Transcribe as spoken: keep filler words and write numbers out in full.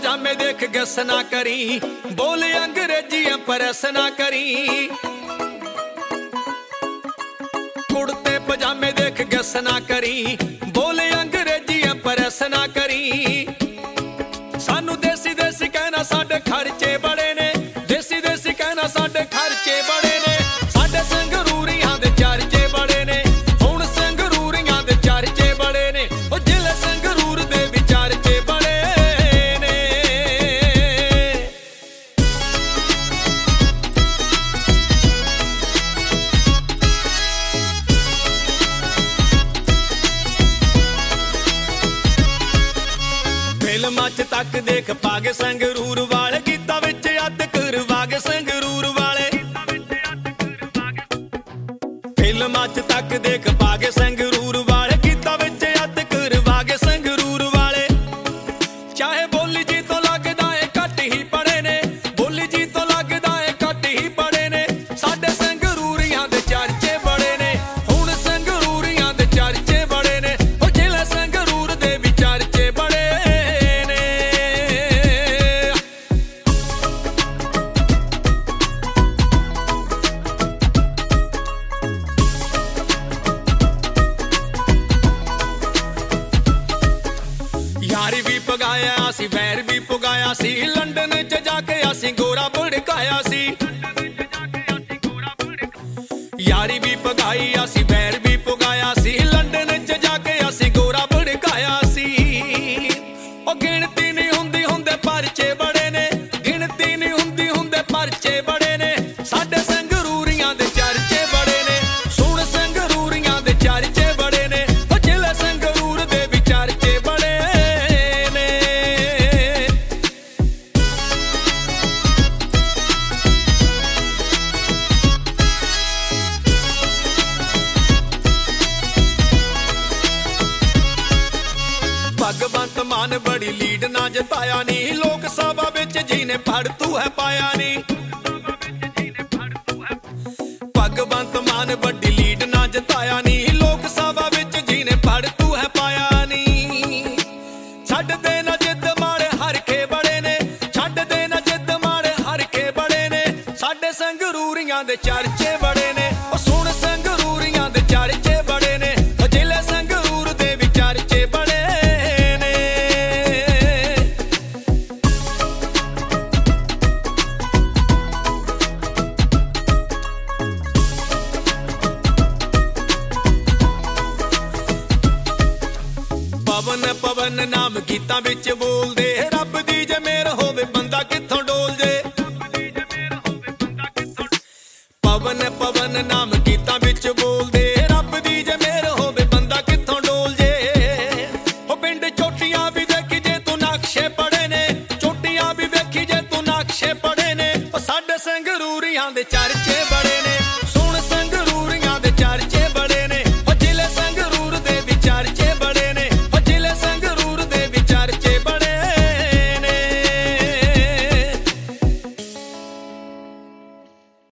पजामे देख गस ना करी, बोल अंग्रेजी प्रेस ना करी। कुड़ते पजामे देख गस ना करी, बोल अंग्रेजी प्रेस ना करी। सानू देसी देसी कहना साडे खर्चे बड़े ने, देसी देसी कहना साडे खर्चे बड़े ने। साडे संगरूरियां दे चर्चे बड़े ने, हुण संगरूरियां दे चर्चे बड़े ने। ओ जिले संगरूर दे भी चर्चे बड़े ने। फिल्मां च तक देख पागे संगरूर वाले, गीतां विच अद करवागे संगरूर वाले। फिल्मां च तक देख पागे संगरूर वाले, गीतां विच अद करवागे संगरूर वाले। चाहे बोली जी तो लगदा है घट ही पड़े ने, बोली जी तो लगदा है घट ही पड़े ने। साडे संगरूरियां दे चर्चे बड़े ने, हुण संगरूरियां दे चर्चे बड़े ने। ओ जिले संगरूर दे भी चर्चे बड़े ने। यारी भी पगाया सी, वैर भी पुगाया सी, लंडन च जाके असी गोरा भड़काया सी। यारी भी पगाई असी, वैर भी पुगाया सी, लंडन च जाके असी गोरा भड़काया सी। ओ गिणती नहीं हुंदी हुंदे परचे बड़े ने, गिणती नहीं हुंदी हुंदे परचे बड़े ने। साडे संगरूरियां दे चर्चे बड़े ने, सुण संगरूरियां दे चर्चे बड़े ने। ओ जिले संगरूर दे भी चर्चे बड़े ने। भगवंत मान बड़ी लीड ना जताया नी, लोक सभा विच जीने पढ़ तू है पाया नी। भगवंत मान बड़ी लीड ना जताया नी, लोक सभा विच जीने पढ़ तू है पाया नी। छड्ड दे ना जिद माड़े हरखे बड़े ने, छड्ड दे ना जिद माड़े हरखे बड़े ने। साडे संगरूरियां दे चर्चे बड़े ने, ओ सुण संगरूरियां दे चर्चे बड़े ने। ओ जिले संगरूर दे भी चर्चे बड़े ने। पवन पवन नाम गीतां विच बोलदे, रब दी जे मेहर होवे बंदा